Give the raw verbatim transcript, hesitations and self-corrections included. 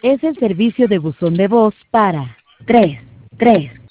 Es el servicio de buzón de voz para tres tres